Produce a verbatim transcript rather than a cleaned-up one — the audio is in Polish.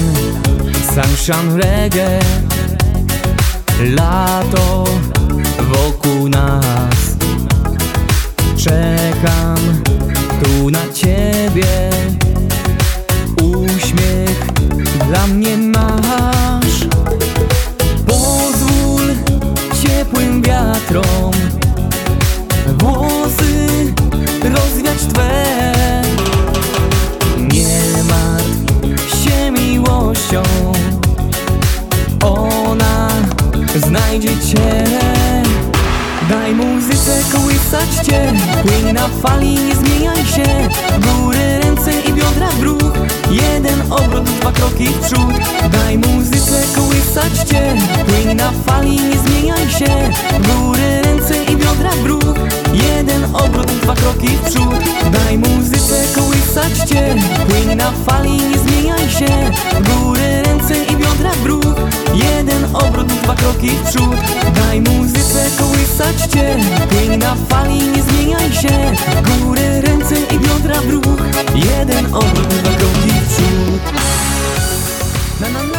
sunshine reggae. Lato wokół nas, czekam tu na ciebie. Uśmiech dla mnie masz. Pozwól ciepłym wiatrom włosy rozwiać twe. Nie martw się miłością, ona znajdzie cię. Daj muzyce kołysać cię, płyń na fali, nie zmieniaj się. Góry, ręce i biodra w ruch, jeden obrót, dwa kroki w przód. Daj muzyce kołysać cię, płyń na fali, nie zmieniaj się. Góry, ręce i biodra w ruch, jeden obrót, dwa kroki w przód. Daj muzyce kołysać cię, płyń na fali, nie zmieniaj się. Góry, ręce i biodra w ruch, jeden obrót, dwa kroki w przód. Daj muzyce kołysać cię, płyń na fali, nie zmieniaj się. Góry, ręce i biodra w ruch, jeden obrót, dwa kroki w przód. Na, na, na.